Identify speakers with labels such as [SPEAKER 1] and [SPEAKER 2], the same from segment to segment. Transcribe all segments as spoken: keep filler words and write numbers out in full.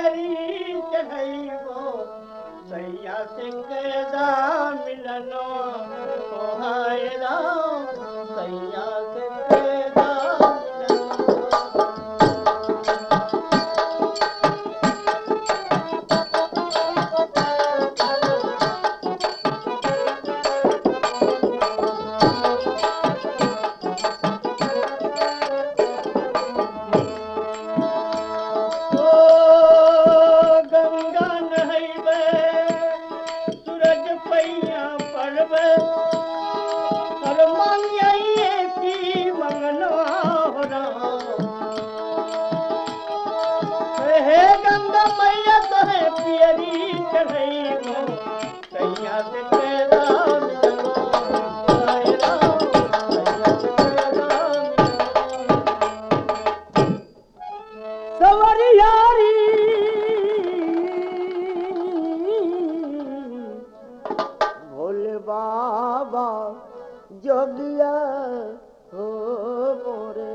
[SPEAKER 1] पियरी चढ़ाइबो सैया से कैदा मिलनो ओ हाय राम सैया से कैदा भोले बाबा जोगिया हो मोरे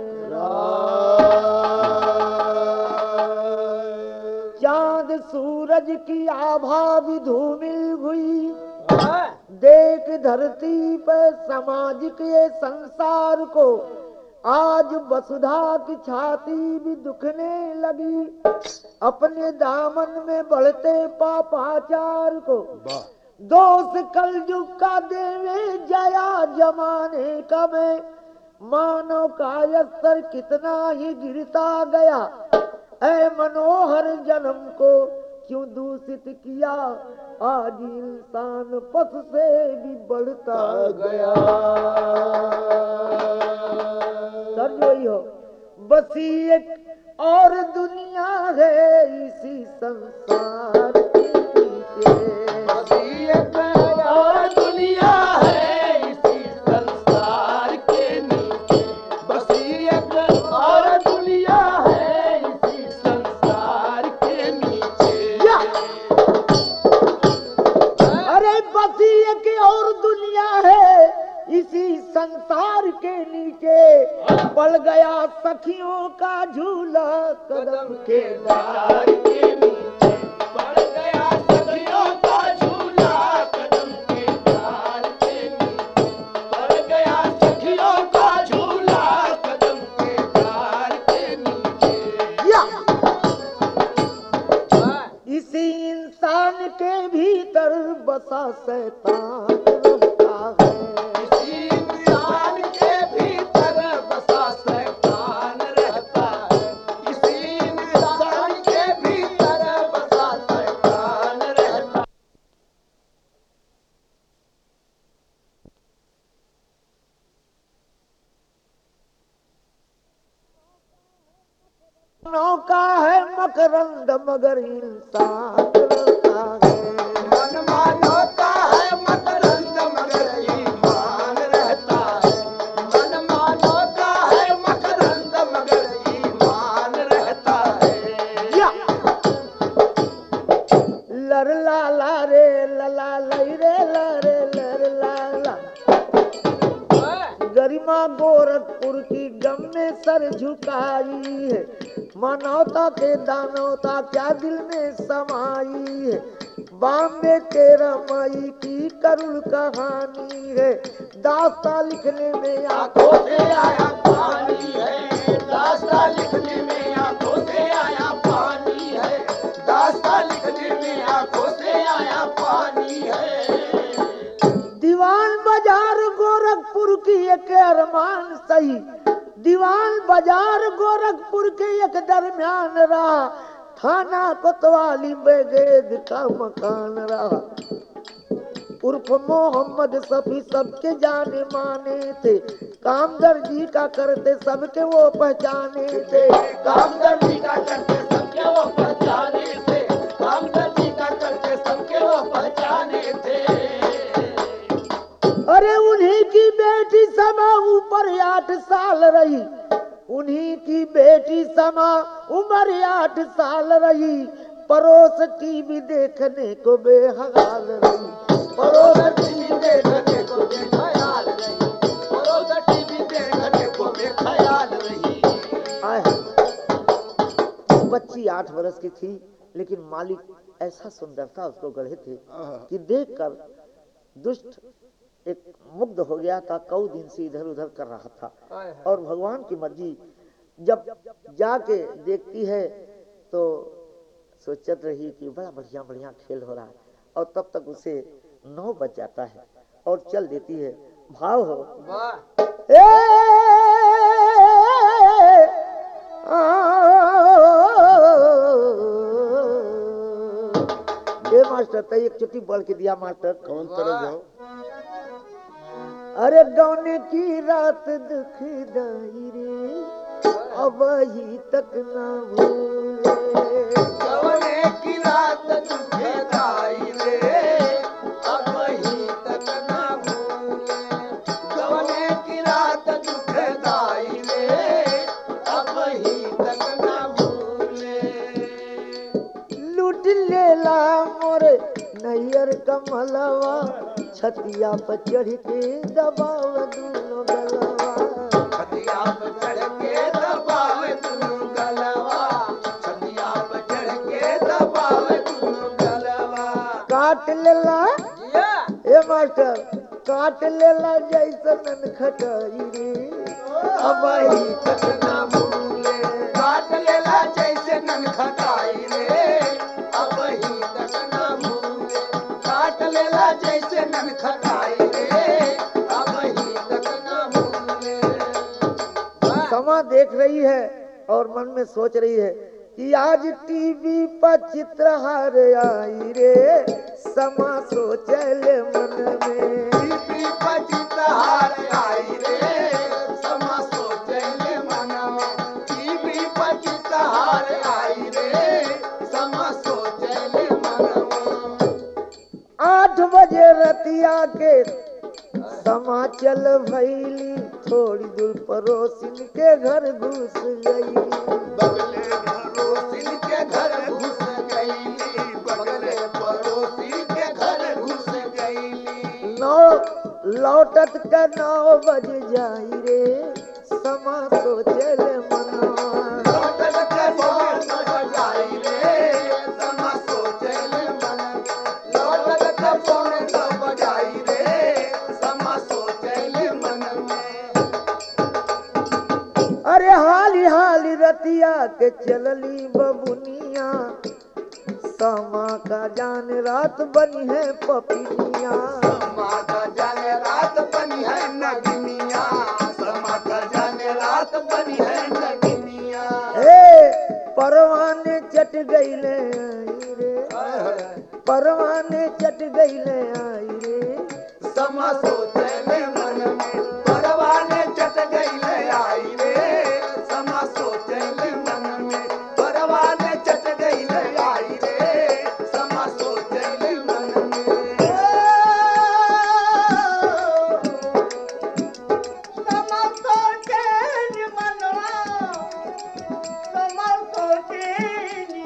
[SPEAKER 1] चांद सूरज की आभा भी धूमिल हुई देख धरती पे समाज के संसार को आज वसुधा की छाती भी दुखने लगी अपने दामन में बढ़ते पापाचार को दोष कलयुग का देवे जया जमाने का में मानव का स्तर कितना ही गिरता गया ऐ मनोहर जन्म को क्यों दूषित किया आज इंसान पशु से भी बढ़ता गया सर जो ही हो बस एक और दुनिया है इसी संसार के बसी एक और दुनिया है इसी संसार के नीचे बसी एक और दुनिया है इसी संसार के नीचे अरे बसी एक और दुनिया है इसी संसार के नीचे पल गया सखियों का झूला कदम के डार के नीचे पल गया सखियों का झूला कदम के डार के नीचे पल गया सखियों का झूला कदम के डार के नीचे इसी इंसान के भीतर बसा शैतान रहता है नौका है मकरंद मगर इंसान रहता है मन मानोता है मकरंद मगर ईमान रहता है मन मानोता है मकरंद मगर ईमान रहता है लर ला ला रे लला लई रे लरे लर ला ला गरिमा गोरखपुर की गम में सर झुकाई है मानवता के दानवता क्या दिल में समाई है बॉम्बे तेरा माई की करुण कहानी है दास्ता लिखने में आंखों से आया पानी है दास्ता लिखने में आंखों से आया पानी है दास्ता लिखने में आंखों से आया पानी है दीवान बाजार गोरखपुर की एक अरमान सही दीवान बाजार गोरखपुर के एक दरमियान रहा थाना कोतवाली बेगेद का मकान रहा उर्फ मोहम्मद सफी सबके जाने माने थे काम दर्जी का करते सबके वो पहचाने थे काम दर्जी का करते सबके वो पहचाने थे काम दर्जी का करते सबके वो पहचाने थे अरे उन्हीं की बेटी समा ऊपर आठ साल रही उन्हीं की बेटी समा उम्र आठ साल रही पड़ोस टीवी देखने को बेहाल रही पड़ोस टीवी देखने को बेख्याल रही पड़ोस टीवी देखने को बेख्याल रही बच्ची आठ वर्ष की थी लेकिन मालिक ऐसा सुंदरता उसको गढ़े थे कि देखकर दुष्ट एक मुग्ध हो गया था। कई दिन से इधर उधर कर रहा था और भगवान की मर्जी जब जाके देखती है तो सोचत रही कि बड़ा बढ़िया बढ़िया खेल हो रहा है और तब तक उसे नौ बज जाता है और चल देती है। भाव हो ए, आ, ए मास्टर तय एक चुट्टी बोल के दिया मास्टर।
[SPEAKER 2] कौन तरह जाओ?
[SPEAKER 1] अरे गौने की रात दुखदाई रे अब ही तक ना भूले।
[SPEAKER 3] गौने की रात दुखदाई रे अब ही तक ना भूले। गौने की रात दुखदाई रे अब ही तक ना भूले।
[SPEAKER 1] लूट लेला मोरे नैयर कमलवा छतिया पर चढ़ के दबाव दूनो गलवा।
[SPEAKER 3] छतिया पर चढ़ के दबाव दूनो गलवा। छतिया पर चढ़ के दबाव दूनो गलवा।
[SPEAKER 1] काट लेला ए मास्टर काट लेला जैसा नन खटाई रे
[SPEAKER 3] अब ही तक ना भूले। काट लेला जैसे नन खटाई रे अब ही तक ना भूले। काट लेला जैसे नन खटाई रे अब ही तक ना भूले।
[SPEAKER 1] समा देख रही है और मन में सोच रही है कि आज टीवी पर चित्रहार आई रे समा सोचले मन में।
[SPEAKER 3] टीवी पर चित्रहार आई रे समा सोचले मन में। टीवी पर चित्रहार आई रे समा सोचले मन में।
[SPEAKER 1] आठ बजे रतिया के समा चल भैली थोड़ी दूर पड़ोसिन के घर घुस गई।
[SPEAKER 3] बगले पड़ोसी के घर घुस गईली। बगले पड़ोसी के घर घुस गईली।
[SPEAKER 1] नौ लौटत का नौ बज जाई रे समा सोचल मनवा।
[SPEAKER 3] लौटत के नौ बजाई रे समा सोचले मन। लौटत के पौने नौ बजाई रे समा सोचले मन में।
[SPEAKER 1] अरे हाली हाली रतिया के चलली बबुनिया समा का जान रात बनी है पपिनिया।
[SPEAKER 3] समा का जाने रात बनी है नगनिया। समा का जाने रात बनी है नगनिया।
[SPEAKER 1] ए परवाने चट गईले आई रे परवाने चट गईले आई रे
[SPEAKER 3] समा सोचले मन में। परवाने चट गईले आई रे समा सोचले मन में। परवाने चट गईले आई रे समा सोचले मन में। समा सोचले मनवा। समा सोचले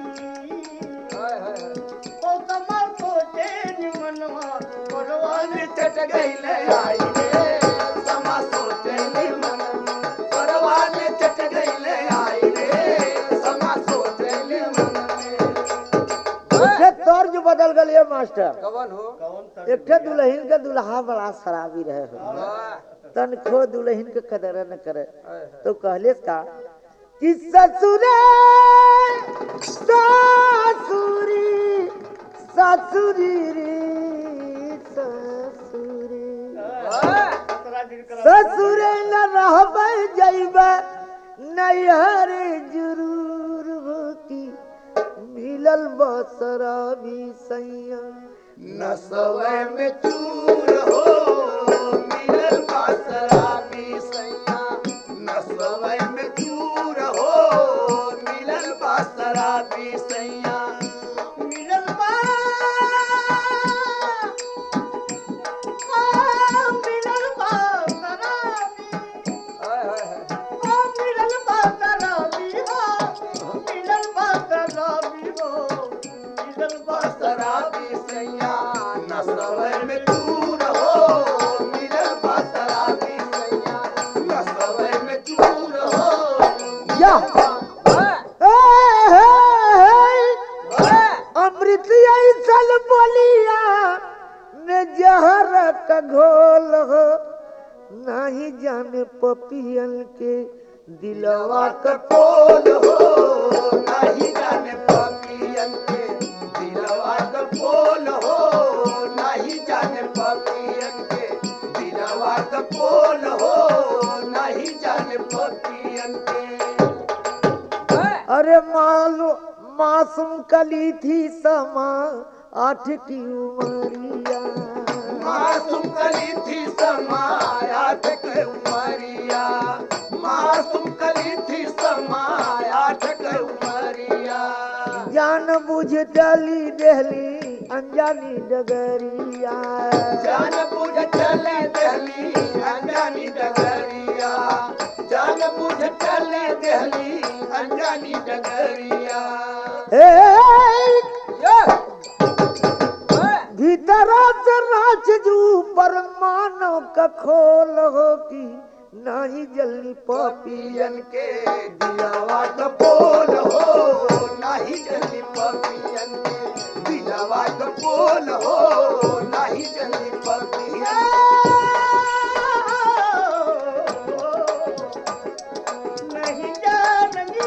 [SPEAKER 3] ओ समा सोचले मनवा। परवाने चट गईले आई रे समा सोचले मन में। परवाने चट गईले आई रे समा सोचले मन में।
[SPEAKER 1] एक तर्ज बदल गए मास्टर।
[SPEAKER 3] कवन हो?
[SPEAKER 1] एक दुल्हन के दुल्हा बड़ा शराबी रहे हो तनखो दुल्हन के कदर न करे तो कहले का कि ससुरे सासुरी सासुरी रे ससुरी ससुरे न रहबै जइबे नैहर जरूर होती मिलल बसराबी सैया।
[SPEAKER 3] नसवे में चूर हो मिलल बासराबी सैया। नसवे में चूर हो मिलल बासराबी सैया। मिलल बा आ, मिलल बासराबी। आ, मिलल बासराबी हो। मिलल बासराबी हो। मिलल बासराबी सैया। नसवे में चूर हो मिलल बासराबी सैया। नसवे में चूर हो
[SPEAKER 1] या पपियन के दिलवा
[SPEAKER 3] का पोल हो नहीं जाने पपियन के दिलवा का पोल हो नहीं जाने पपियन के दिलवा का पोल हो नहीं जाने पपियन के
[SPEAKER 1] अरे मालो मासूम कली थी समा आठ की उमरिया
[SPEAKER 3] मासूम कली थी समायाठ के उमरिया मासूम कली थी समायाठ के उमरिया
[SPEAKER 1] जान बुझ चली देहली अनजानी डगरिया
[SPEAKER 3] जान बुझ चले दिल्ली अनजानी डगरिया जान बुझ चले दिल्ली अनजानी डगरिया
[SPEAKER 1] भीतर से राज जू पर मानव का खोल हो की नहीं जल्दी
[SPEAKER 3] पपियन के दिलवा का पोल हो नहीं जल्दी पपियन के दिलवा का पोल हो नहीं जल्दी पपियन
[SPEAKER 1] नहीं जाननी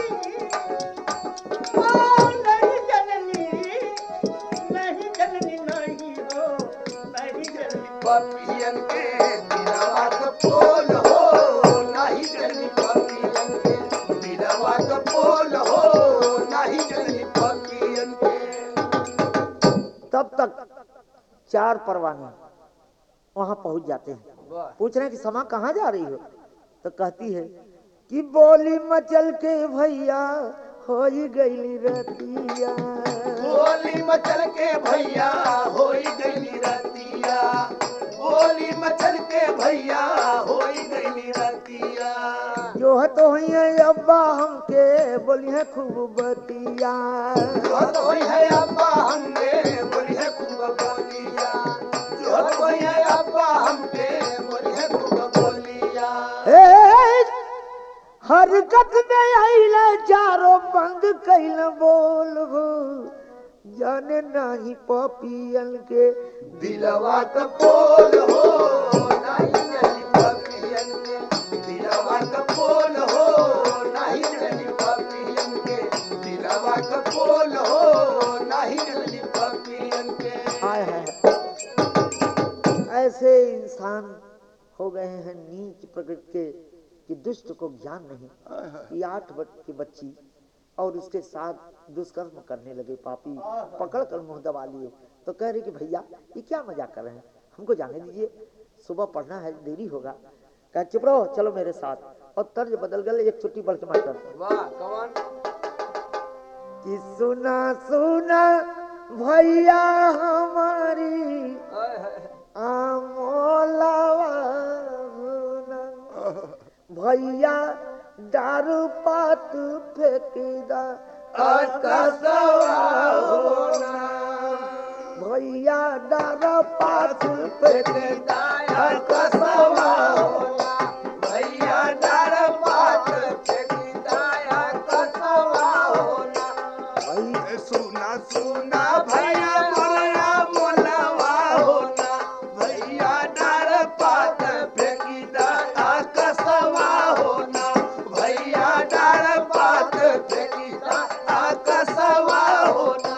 [SPEAKER 1] ओ नहीं जननी नहीं जननी नहीं हो नहीं जननी
[SPEAKER 3] पपियन के दिलवा का पोल हो नहीं जल्दी पपियन के दिलवा का पोल हो नहीं जल्दी पपियन के
[SPEAKER 1] तब तक चार परवाने वहां पहुंच जाते हैं। पूछ रहे हैं कि समा कहाँ जा रही हो? तो कहती है कि बोली मचल के भैया हो गई रतिया
[SPEAKER 3] बोली मचल के भैया होई गई रतिया बोली मचल के भैया होई गई रतिया
[SPEAKER 1] जो है तो ही है अब्बा हमके बोली है खूब बतिया
[SPEAKER 3] जो कोई है अब्बा हमके बोली है खूब बोलिया जो कोई है अब्बा हमके बोली है खूब बोलिया
[SPEAKER 1] हे हरकत में आइले चारों बंद कैल बोल हो जाने नहीं पपियन के
[SPEAKER 3] दिलवा का पोल हो नहीं जल्दी पपियन के दिलवा का पोल हो नहीं जल्दी पपियन के दिलवा का पोल हो नहीं जल्दी पपियन के
[SPEAKER 1] आए है ऐसे इंसान हो गए हैं नीच प्रकृति के कि दुष्ट को ज्ञान नहीं कि आठ की बच्ची और उसके साथ दुष्कर्म करने लगे पापी पकड़ कर मुंह दबा लिए। तो कह रहे कि भैया ये क्या मजाक कर रहे हैं, हमको जाने दीजिए, सुबह पढ़ना है, देरी होगा। कह चुप रहो, चलो मेरे साथ। और तर्ज बदल गए, एक छुट्टी बढ़ के मास्टर
[SPEAKER 3] वाह कौन
[SPEAKER 1] कि सुना सुना भैया हमारी आमोलावा भैया दारू पात फेंकीदा
[SPEAKER 3] कसवा होना
[SPEAKER 1] भैया दारू पात
[SPEAKER 3] फेंकीदा कसवा होना भैया दारू पात फेंकीदा कसवा होना सुना सुना भैया मोला मोलावा होना भैया दारू पात फेंकीदा कसवा होना भैया दारू पात फेंकीदा कसवा होना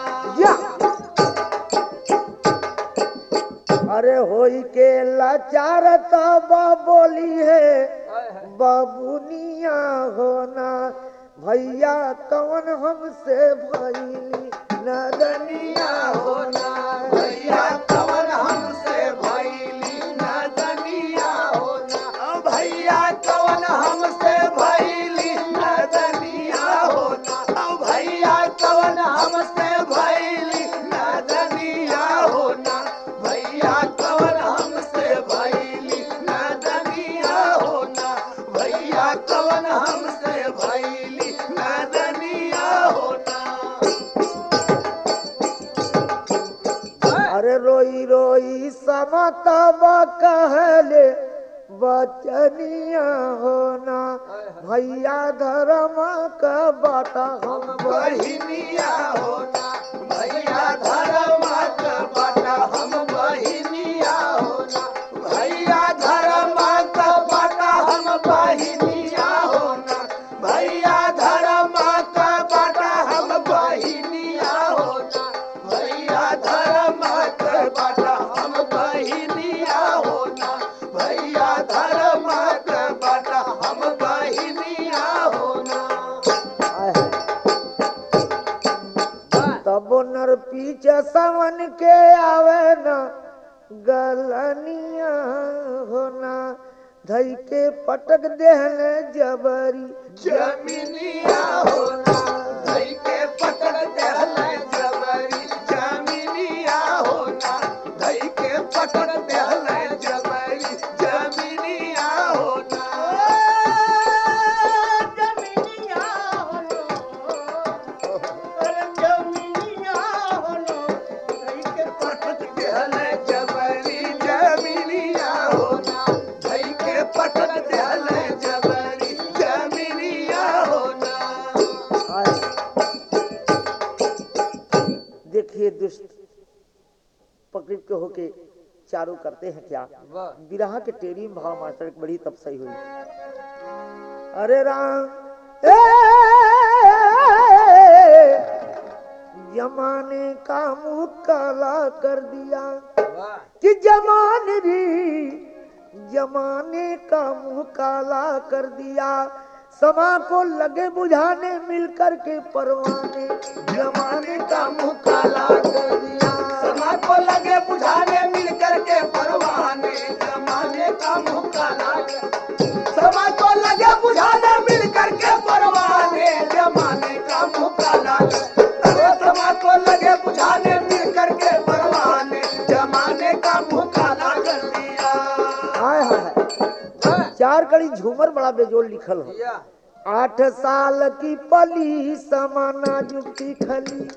[SPEAKER 1] अरे होई के लाचार तब बोली है बबुनिया होना भैया कौन हमसे भैली नदनिया
[SPEAKER 3] होना भैया कवन हमसे भैली नदनिया होना भैया कवन हमसे भैली नदनिया होना भैया कवन हमसे भैली नदनिया होना भैया कवन हमसे भैली नदनिया होना भैया कवन हमसे भैली नदनिया होना
[SPEAKER 1] अरे रोई रोई समतब कहले बचनिया होना भैया धर्म का बाटा हम
[SPEAKER 3] बहिनिया होना भैया धर्म का बाटा हम बहिनिया होना भैया धर्म का बाटा हम बहिनिया
[SPEAKER 1] तबो नर पीछे सावन के आवे न गलनिया होना धई के पटक देहले जबरी
[SPEAKER 3] जमीनिया होना धई के पटक देहले जबरी जमीनिया होना धई के पटक देहले जबरी जमीनिया होना जमीनिया होना धई के पटक देहले जबरी जमीनिया होना धई के पटक देहले जबरी जमीनिया होना।
[SPEAKER 1] देखिए दुष्ट पकड़ के होके चारों करते हैं क्या विरह के टेरी भाव मास्टर की बड़ी तपस्या हुई। अरे राम ए जमाने का मुंह काला कर दिया कि जमाने री जमाने का मुंह काला कर दिया समा को लगे बुझाने मिलकर के परवाने
[SPEAKER 3] जमाने का मुंह काला कर दिया समा को लगे बुझाने मिल करके परवाने जमाने का मुंह काला कर समा को लगे बुझाने मिल करके परवाने जमाने का मुंह काला कर अरे समा को लगे बुझाने मिल करके परवाने जमाने का मुंह काला कर दिया।
[SPEAKER 1] हाय हाय चार कड़ी झूमर बड़ा बेजोड़ लिखल हो। आठ साल की पली समाना जुक्ति खली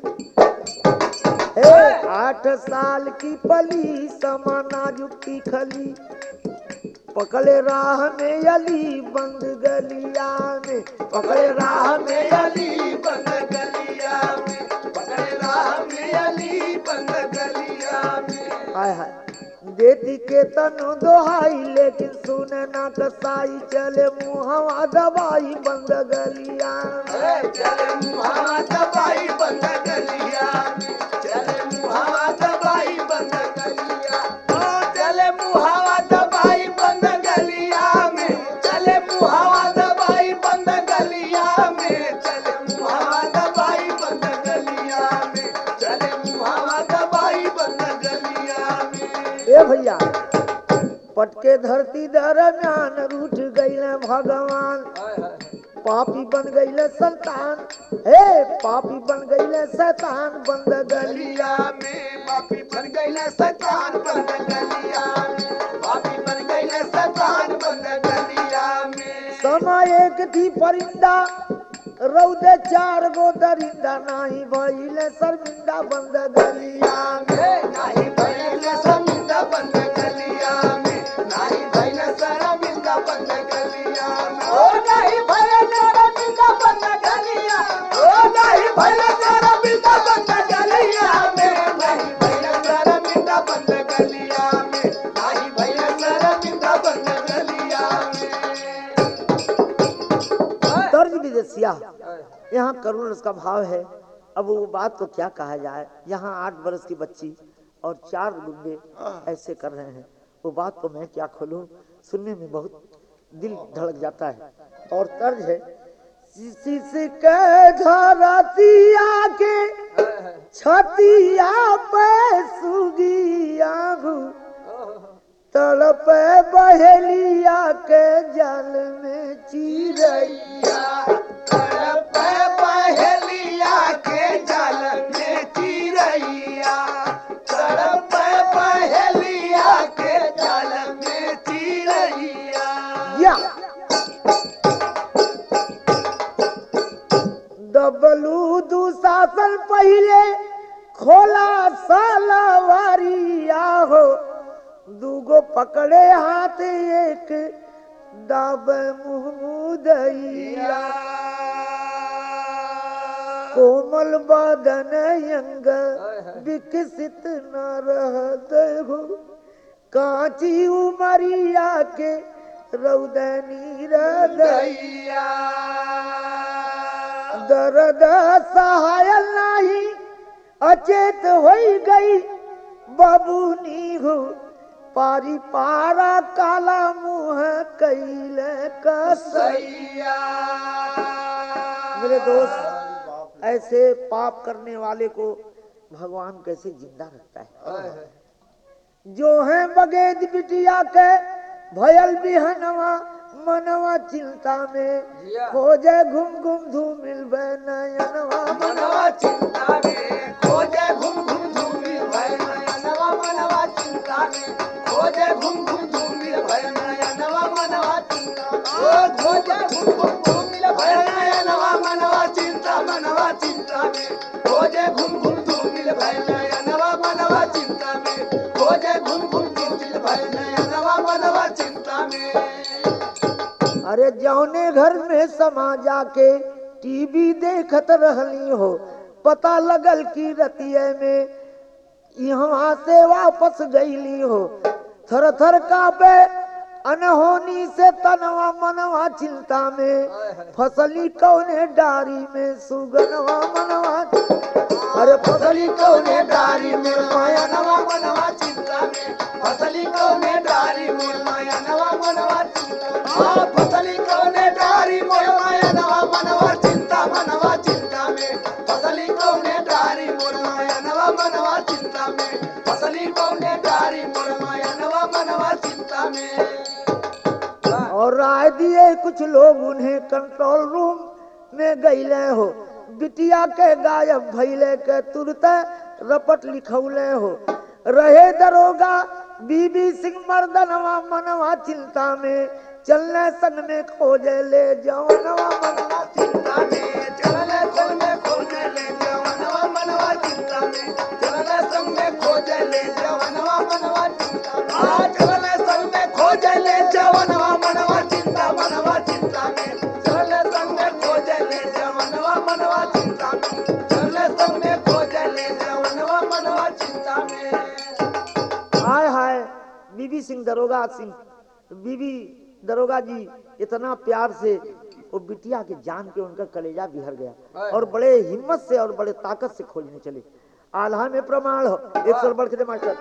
[SPEAKER 1] हे आठ साल की पली समाना जुक्ति खली पकड़े राह में अली बंद गलिया में
[SPEAKER 3] पकड़े राह में अली बंद गलिया में पकड़े राह में अली बंद गलिया में।
[SPEAKER 1] हाय हाय देती के तनु दोहाई लेकिन सुने ना कसाई चले मुहवा दवाई बंद गलिया में
[SPEAKER 3] चले मुहावा दवाई बंद गलिया में चले मुहावा दवाई बंद गलिया ओ चले मुहावा दवाई बंद गलिया में चले मुहावा दवाई बंद गलिया में चले मुहावा दवाई बंद गलिया में चले मुहावा दवाई बंद गलिया में।
[SPEAKER 1] ए भैया पटके धरती दरम्यान रूठ गईले भगवान पापी बन गईले संतान हे पापी बन गईले शैतान बंद गलिया
[SPEAKER 3] गलिया में पापी बन गईले शैतान बंद गलिया में पापी बन गईले शैतान बंद गलिया में।
[SPEAKER 1] समय एक थी परिंदा रौदे चार गो दरिंदा नाही भइले शर्मिंदा बंद गलिया में
[SPEAKER 3] नाही भइले शर्मिंदा बंद गलिया में नाही भइले शर्मिंदा बंद गलिया में ओ नाही भइले शर्मिंदा बंद गलिया ओ नाही भइले शर्मिंदा बंद गलिया में नाही भइले शर्मिंदा बंद गलिया में नाही भइले शर्मिंदा बंद गलिया में।
[SPEAKER 1] दर्ज विदेशिया यहाँ करुण उसका भाव है। अब वो बात को क्या कहा जाए। यहाँ आठ बरस की बच्ची और चार गुंडे ऐसे कर रहे हैं वो बात को मैं क्या खोलूं सुनने में बहुत दिल धड़क जाता है। और तर्ज है के धरतिया के छतिया पे सुगिया तड़प बहेलिया के जल में चिरैया
[SPEAKER 3] तड़प बहेलिया के जल में चिरैया तड़प बहेलिया के जल में चिरैया।
[SPEAKER 1] या डबलू दुशासन पहले खोला सालावारिया हो दूगो पकड़े हाथ एक दाब मुहमुदैया कोमल बदन अंग विकसित न रहत हो कांची उमरिया के रौदनी हृदया दर्द सहायल नहीं अचेत हो गई बबूनी हो पारी पारा काला मुंह कैले कसैया। मेरे दोस्त ऐसे पाप करने वाले को भगवान कैसे जिंदा रखता है।
[SPEAKER 3] हाय हाय।
[SPEAKER 1] जो है बगैद बिटिया के भयल बिहनवा मनवा चिंता में
[SPEAKER 3] जिया।
[SPEAKER 1] खोजे घूम घूम धूमिल नयनवा मनवा
[SPEAKER 3] मनवा चिंता में खोजे घूम घूम धूमिल भय नयनवा मनवा चिंता में खोजे घूम घूम धूमिल भय नयनवा मनवा चिंता ओ खोजे घूम घूम धूमिल भय नयनवा मनवा चिंता मनवा चिंता में खोजे घूम घूम धूमिल भय नयनवा मनवा चिंता में खोजे घूम घूम धूमिल भय नयनवा मनवा चिंता में।
[SPEAKER 1] अरे जौने घर में समा जाके टीवी देखत रहली हो पता लगल की रतिये में यहाँ से वापस गईली हो थर थर कापे अनहोनी से तनवा मनवा चिंता में फसली कौने डारी में सुगनवा मनवा अरे फसली कौने डारी में माया
[SPEAKER 3] नवा मनवा चिंता में फसली कौने डारी मोर माया नवा मनवा चिंता आ फसली कौने डारी मोर माया नवा मनवा चिंता मनवा चिंता में फसली कौने डारी मोर माया नवा मनवा चिंता में फसली कौने डारी मोर माया नवा मनवा चिंता में।
[SPEAKER 1] और राय दिए कुछ लोग उन्हें कंट्रोल रूम में गईले हो बिटिया के गायब भइले के तुरंत रपट लिखौले हो रहे दरोगा बीबी सिंह मर्दनवा मनवा चिंता में चलने संग में खोजे ले जवनवा मनवा
[SPEAKER 3] चिंता में चलने संग में खोजे ले जवनवा मनवा चिंता में चलने संग में खोजे ले जवनवा मनवा चिंता आ चलने संग में खोजे ले जवनवा मनवा चिंता मनवा चिंता में चलने संग में खोजे ले जवनवा मनवा चिंता में चलने संग में खोजे ले जवनवा मनवा चिंता में।
[SPEAKER 1] हाय हाय बीबी सिंह दरोगा सिंह बीबी दरोगा जी इतना प्यार से वो बिटिया के जान के उनका कलेजा बिहर गया और बड़े हिम्मत से और बड़े ताकत से खोजने चले। आल्हा में प्रमाण हो एक सौ बढ़ के मास्टर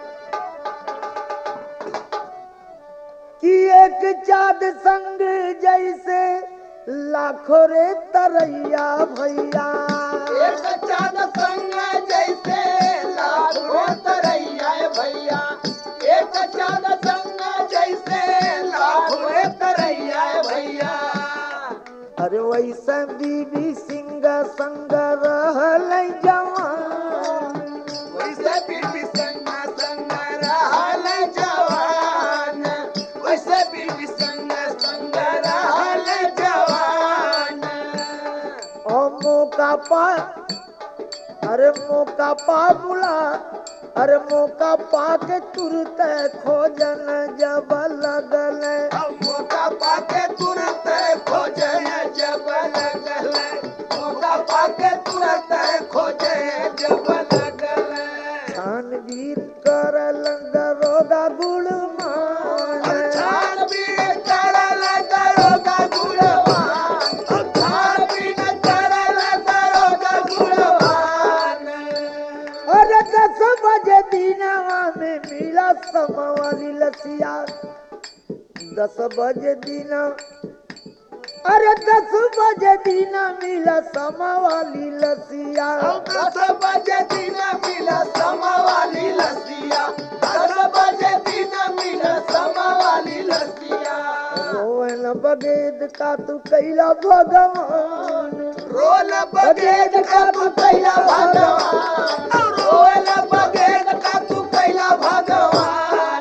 [SPEAKER 1] कि एक चाँद संग जैसे लाखों रे तरैया भैया
[SPEAKER 3] एक चाँद संग जैसे लाखों तरैया भैया एक चाँद संग जैसे लाखों तरैया भैया।
[SPEAKER 1] अरे वैसे बीबी सिंह संग रहल जवान
[SPEAKER 3] वैसे बीबी संग संग रहल जवान वैसे बीबी संग संग रहल जवान।
[SPEAKER 1] और मौका पा अरे मौका पा बुला अरे मौका पाके तुरंत खोजन जब लगल
[SPEAKER 3] मौका पाके तुरंत खोजे जब लगल मौका पाके तुरंत खोजे जब लगल
[SPEAKER 1] छानबीन करल दरोगा गुणमान
[SPEAKER 3] छानबीन करल दरोगा गुणवान छानबीन करल दरोगा गुणवान।
[SPEAKER 1] अरे दस बजे दिनवा में मिला समवाली लसिया दस बजे दिन अरे दस बजे दिन मिला समवाली लसिया
[SPEAKER 3] दस बजे दिन मिला समवाली लसिया दस बजे दिन मिला समवाली लसिया।
[SPEAKER 1] रोल बगैद का तू कैला भगवान
[SPEAKER 3] रोल बगैद का तू कैला भगवान रोल बगैद का तू कैला भगवान।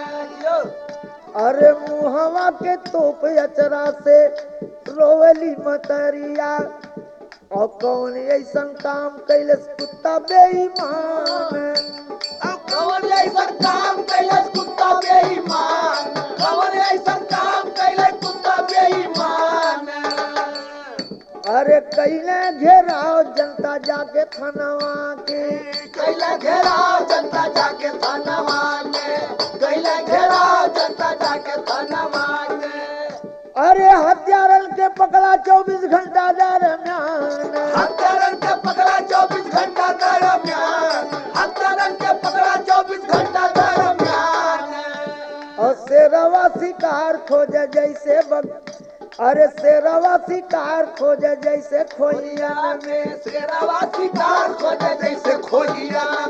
[SPEAKER 1] अरे मुहवा के तोप अचरा से रोवली मतरिया और कौन ऐसा काम कैलस कुत्ता बेईमान
[SPEAKER 3] कौन ऐसा काम कैलस कुत्ता बेईमान कौन ऐसा काम कैलस कुत्ता बेईमान।
[SPEAKER 1] अरे कैले घेराव जनता जाके थानवा के
[SPEAKER 3] कैला घेराव जनता जाके थानवा में कैला घेराव जनता जाके थानवा में।
[SPEAKER 1] अरे हत्यारन के पकड़ा चौबीस घंटा दरमियान
[SPEAKER 3] हत्यारन के पकड़ा चौबीस घंटा दरमियान हत्यारन के पकड़ा चौबीस घंटा दरमियान।
[SPEAKER 1] और शेरवा शिकार खोजे जैसे बग अरे शेरवा शिकार खोजे जैसे खोइया
[SPEAKER 3] में शेरवा शिकार खोजे जैसे खोइया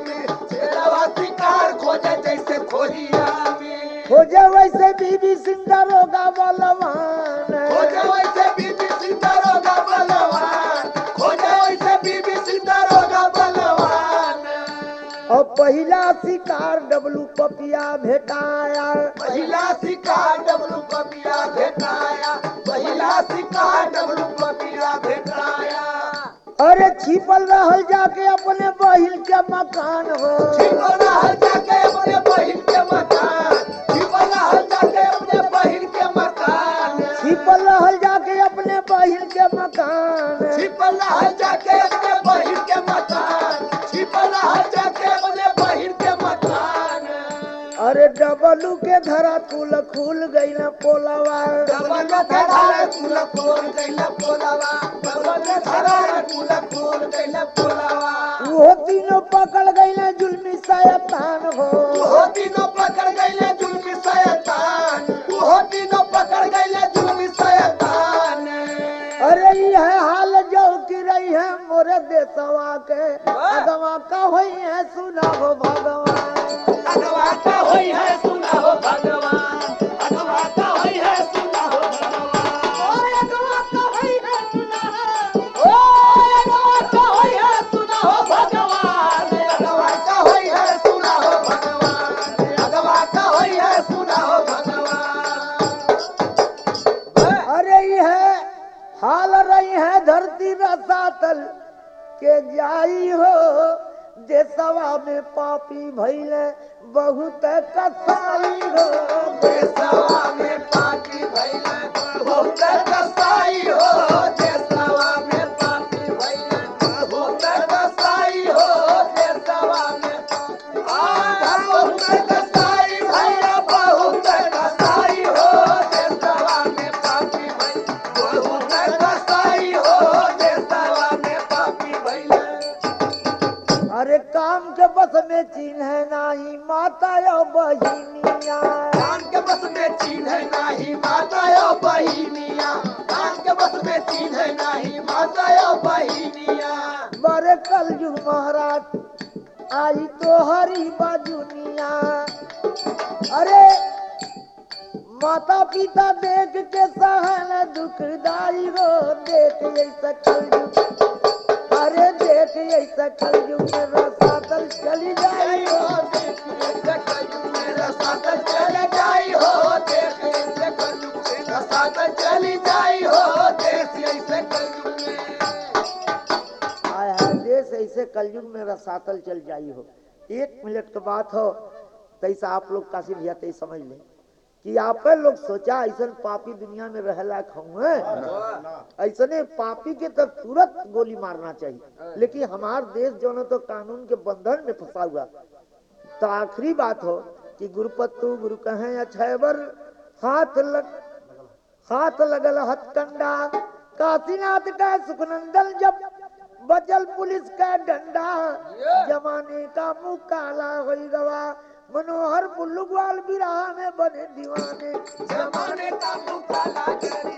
[SPEAKER 1] सिंह दरोगा बलवान
[SPEAKER 3] खोजे वैसे बीबी सिंह दरोगा बलवान, खोजे वैसे बीबी सिंह दरोगा बलवान।
[SPEAKER 1] और पहला शिकार डब्लू पपिया भेटाया
[SPEAKER 3] पहिला शिकार डब्लू पपिया भेटाया, पहिला शिकार डब्लू पपिया भेटाया।
[SPEAKER 1] अरे छिपल रहल जाके अपने बहिल के मकान हो
[SPEAKER 3] छिपल रहल जाके अपने बहिन के मकान, छिपल रहल जाके अपने बहिन के मकान,
[SPEAKER 1] छिपल रहल जाके अपने बहिल के मकान
[SPEAKER 3] छिपल रहल जाके अपने बहिन के मकान, छिपल रहल जाके अपने बहिन के मकान।
[SPEAKER 1] अरे डबलू के धरा कुल खुल गई न पोलवा
[SPEAKER 3] डबल धरा कुल खोल गइला पोलवा, डबल धरा कुल खोल गइला पोलवा।
[SPEAKER 1] वो तीनों पकड़ गई न जुल्मी शैतान हो
[SPEAKER 3] वो तीनों पकड़ गइले जुल्मी शैतान, वो तीनों पकड़ गइले जुल्मी शैतान।
[SPEAKER 1] अरे यह हाल जो की रही है मोरे देशवा के अगवा का होई है सुना हो भगवान
[SPEAKER 3] अगवा का होई है सुना हो भगवान, अगवा का होई है सुना हो भगवान। ओए अगवा का होई है सुना हो, ओए अगवा का होई है सुना हो भगवान, अगवा का होई है सुना हो भगवान, अगवा का होई है सुना हो भगवान।
[SPEAKER 1] अरे यह हाल रही है धरती रसातल के जाई हो देशवा में पापी भइले बहुत कसाई हो
[SPEAKER 3] देशवा में पापी भइले बहुत कसाई हो, देशवा में पापी भइले बहुत कसाई हो, देशवा में आ बहुत कसाई भइले बहुत कसाई हो, देशवा में पापी भइले बहुत कसाई हो, देशवा में पापी भइले।
[SPEAKER 1] अरे काम के बस में चिन्ह नाही माता यो बहिनिया
[SPEAKER 3] कान के बस में चीन है नाही माता यो बहिनिया, कान के बस में चीन है नाही माता यो बहिनिया।
[SPEAKER 1] बड़े कलयुग महाराज आई तो हरी बाजुनिया अरे माता पिता देख के सहन दुखदाई हो देख ऐसा कलयुग अरे देख ऐसा कलयुग में रसातल चली जाई हो
[SPEAKER 3] देख ऐसे कलयुग में रसातल चली जाई हो, देख ऐसे कलयुग में रसातल चली जाई हो, देख ऐसे कलयुग में।
[SPEAKER 1] आय हाय देश ऐसे कलयुग में रसातल चल जाई हो। एक मिनट की बात हो तैसा आप लोग काशी भैया तै समझ ले कि आप लोग सोचा ऐसा पापी दुनिया में रहला खाऊं ऐसने पापी के तब तुरंत गोली मारना चाहिए, लेकिन हमार देश जो न तो कानून के बंधन में फंसा हुआ। तो आखिरी बात हो कि गुरुपत्तु गुरु कहें अछैबर हाथ लग हाथ लगल हथकंडा काशीनाथ का सुखनंदन जब बचल पुलिस का डंडा जमाने का मुंह काला हो गवा मनोहर बुल्लू ग्वाल बिरहा में बने दीवाने
[SPEAKER 3] जमाने का मुकाला करे